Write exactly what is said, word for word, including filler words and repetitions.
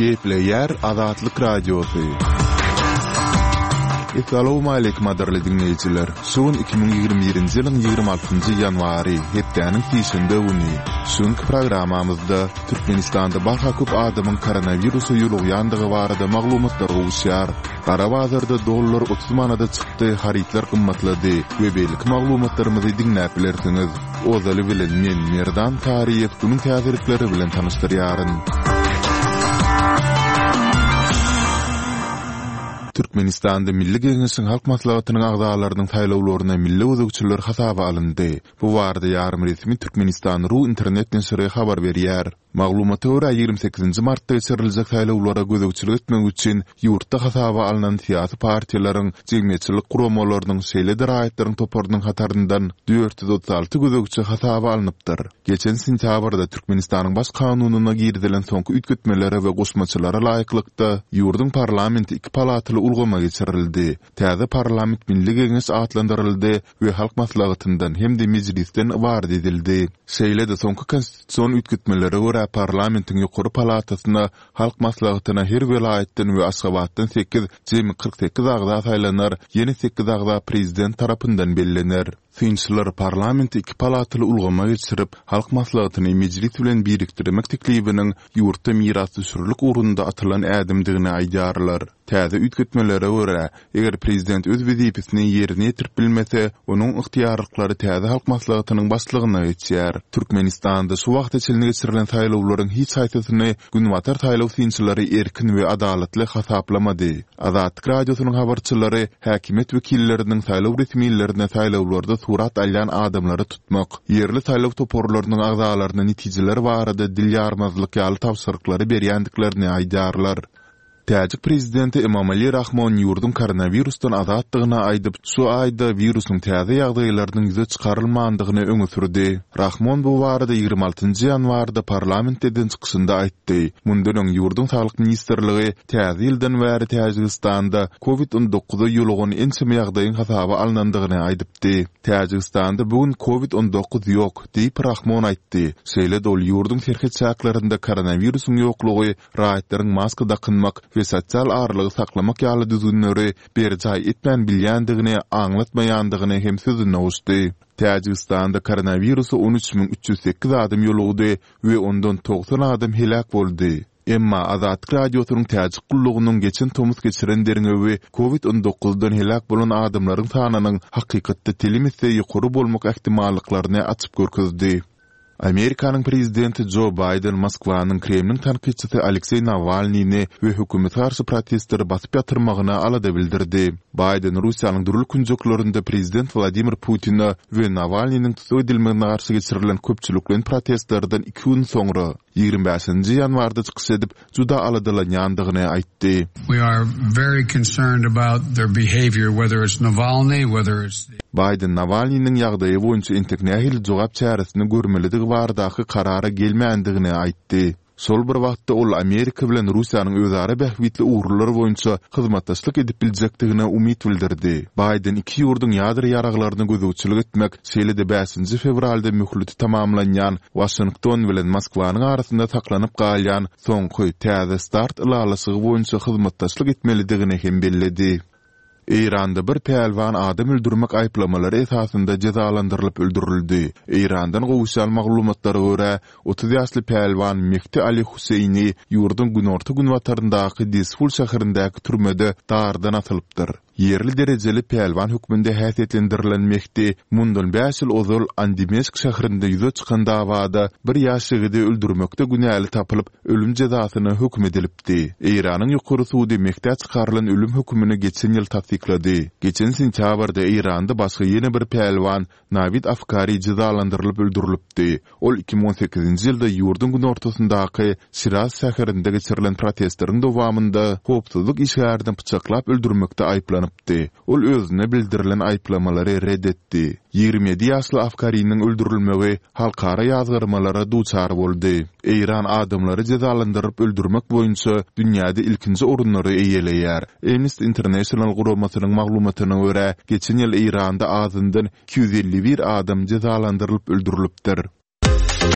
Kepleyer Azatlyk Radiosu. Assalamu alaykum adarly dinleyijiler. Şuň iki bin ýygrimi birinji ýylyň ýygrimi altynjy ýanwary hepdeniň tiýişinde uny. Şuňky programamyzda Türkmenistanda barha köp adamyň koronawirusa ýulandygy barada maglumatlar uguşýar. Garawazarda dollar otuz manada çykdy, haritler gymmatlady we beýlik maglumatlarymyzy dinläp bilersiňiz. Ozaly bilen men Merdan Tariýew bunyň täzirlikleri bilen tanışdyrýaryn. Türkmenistanda Milli Geňeşiň halk maslahatynyň agzalarynyň saýlawlaryna milli özegçiler hasaba alyndy. Bu barada ýarym resmi Türkmenistan ru internet näşri habar berýär. Maglumata görä ýygrimi sekizinji martda geçiriljek saýlawlara gözegçilik etmek üçin ýurtda hasaba alynan syýasy partiýalaryň jemgyýetçilik guramalarynyň şeýle diraýetleriniň toparlynyň hataryndan dört yüz otuz alty gözegçi hasaba alınıpdyr. Geçen sentýabrda Türkmenistanyň baş kanunyna girdilen soňky ütgütmelere we goşmaçylara laýyklykda ýurdun parlamenti iki palatyly ulgama geçirildi. Täze parlament Milli Geňeş adlandyryldy we halk maslahatyndan hem de mejlisden ibaret edildi. Şeýle de soňky konstitusiýon ütgütmeleri görä parlamentiň ýokary palatasyna halk maslahatyna her welaýetden we Aşgabatdan sekiz jemi kırk sekiz agza saýlanar, ýeni sekiz agza prezident tarapyndan bellenir. Finçler parlamenti iki palatyly ulgama geçirip halk maslahatyny mejlis bilen birikdirmek teklibiniň ýurtda miras düşürlik urunda atylan ädimdigini aýdarlar. Täze ütgütmelere görä, eger prezident öz wezipesini ýerine ýetirip bilmese, onuň yktyýarlyklary täze halk maslahatynyň başlygyna geçýär. Türkmenistanda şu wagtda çeline geçirilen saýlawlaryň hiç haýsatyny günwatar saýlaw finçleri erkin we adalatly hasaplamady. Azatlyk radiosynyň habarçylary häkimet wekilleriniň saýlaw resmiýetlerine saýlawlarda surat alýan adamlary tutmak, ýerli saýlaw toporlarynyň agzalaryna netijeler barada dil ýarmazlyk ýaly tapşyryklary berýändiklerini aýdarlar. Täjik prezidenti Emomali Rahmon ýurdun koronavirusdan azatdygyna aýdyp, şu aýda virusyň täze ýagdaýlarynyň ýüze çykarylmandygyny öňe sürdi. Rahmon bu barada ýygrimi altynjy ýanwarda parlamentden çykyşynda aýtdy. Mundan öň ýurdun saglyk ministrligi täze ýyldan bäri Täjikistanda covid on dokuz ýolugyny ençeme ýagdaýyň hasaba alynandygyny aýdypdy. Täjikistanda bugün covid on dokuz ýok, diýip Rahmon aýtdy. Şeýle dol ýurdun serhet çakllarynda koronavirusyň ýoklugy, raýatlaryň maska dakynmak we sosial arlygy saklamak ýaly düzgünleri berjay etmän bilýändigini aňlatmaýandygyny hem sözüne uçdy. Täjikistanda koronavirusu on üç bin üç yüz sekiz adam ýolugdy we ondan doksan adam helak boldy. Emma Azatlyk radiosynyň täjik gullugynyň geçen tomuz geçirenleriňe we covid on dokuzdan helak bolan adamlaryň sanynyň hakykatda telimizde ýokary bolmak ähtimallyklaryny açyp görkezdi. Amerikanyň prezidenti Joe Biden Moskwanyň Kremlin tanqidçisi Aleksey Navalnyni we hökümet garşy protestleri basyp ýatyrmagyna alada bildirdi. Biden Russiýanyň durul künjeklerinde prezident Vladimir Putin'i we Navalnyň tutup edilmegine garşy geçirilen köpçüliklen protestlerden iki gün soňra ýygrimi beşinji ýanwarda çykyş edip juda aladalanýandygyny aýtdy. We are very concerned about their behavior, whether it's Navalny, whether it's Biden Navalnyň ýagdaýy boýunça internet jogap çäresini görmelidigi bardaky karara gelmeýändigini aýtdy. Sol bir wagtda ol Amerika bilen Russiýanyň özara bähwitli uğurlary boýunça hyzmatdaşlyk edip biljekdigine umyt bildirdi. Biden iki ýurdun ýadyr ýaraglaryny gözegçilik etmek, şeýle-de beşinji fevralda möhleti tamamlanýan Washington bilen Moskwanyň arasynda saklanyp galýan soňky täze start ilalasy boýunça hyzmatdaşlyk etmelidigini hem belledi. İranda bir pelvan adam öldürmek aýplamalary esasında cezalandyrylyp öldürildi. İrandan gowuşan maglumatlary görä otuz ýaşly pelvan Mehdi Ali Huseyni ýurdun günorta günwataryndaky Disful şäherindäki türmede dardan atylypdyr. Yerli derejeli pelvan hükmünde häsiýetlendirilen Mehdi mundan beş ýyl ozal Andimeşk şäherinde ýüze çykan dawada bir ýaşygydy öldürmekde günäli tapylyp ölüm jezasyna hükm edilipdi. İranyň ýokary sudy Mehdi çykarylan ölüm hükmüni geçen ýyl tasdiklady. Geçen sentýabrda İranda başga ýene bir pelvan Navid Afkari cezalandyrylyp öldürilipdi. Ol iki bin on sekizinji ýylda ýurdun günortasyndaky Şiraz şäherinde geçirilen protestleriň dowamında hopsuzlyk işgärden pyçaklap öldürmekde aýplanýar. Ol özüne bildirilen aýplamalary reddetdi. ýygrimi ýedi ýaşly Afkarinyň öldürilmegi halkara ýazgyrmalara duçar boldy. İran adamlary cezalandyryp öldürmek boýunça dünýäde ilkinji orunlary eýeleýär. Amnesty International guramasynyň maglumatyna görä, geçen ýyl İranda azyndan iki yüz elli bir adam cezalandyrylyp öldürilipdir.